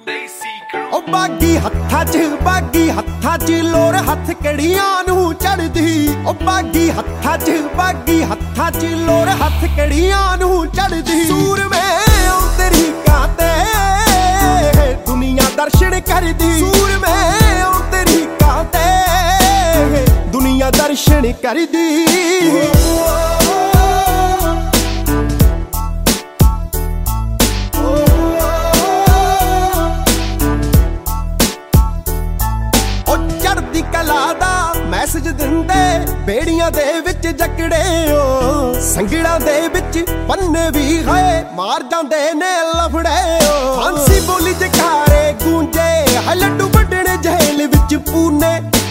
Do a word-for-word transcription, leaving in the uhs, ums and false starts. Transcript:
ਉਹ ਬਾਗੀ ਹੱਥਾਂ 'ਚ ਬਾਗੀ ਹੱਥਾਂ 'ਚ ਲੋਰ ਹੱਥ ਕੜੀਆਂ ਨੂੰ ਚੜਦੀ। ਉਹ ਬਾਗੀ ਹੱਥਾਂ 'ਚ ਬਾਗੀ ਹੱਥਾਂ 'ਚ ਲੋਰ ਹੱਥ ਕੜੀਆਂ ਨੂੰ ਚੜਦੀ। ਸੂਰਮੇ ਆਉਂਦੇ ਰੀਕਾਂ ਤੇ ਦੁਨੀਆ ਦਰਸ਼ਨ ਕਰਦੀ। ਸੂਰਮੇ ਆਉਂਦੇ ਰੀਕਾਂ ਤੇ ਦੁਨੀਆ ਦਰਸ਼ਨ ਕਰਦੀ। ਕਲਾ ਦਾ ਮੈਸੇਜ ਦਿੰਦੇ ਬੇੜੀਆਂ ਦੇ ਵਿੱਚ ਜਕੜੇ ਓ ਸੰਗੜਾਂ ਦੇ ਵਿੱਚ ਪੰਨੇ ਵੀ ਹੈ ਮਾਰ ਜਾਂਦੇ ਨੇ ਲਫੜੇ ਓ। ਫਾਂਸੀ ਬੋਲੀ ਜਕਾਰੇ ਗੂੰਜੇ ਲੱਡੂ ਵੱਢਣੇ ਜੇਲ੍ਹ ਵਿੱਚ ਪੂਨੇ।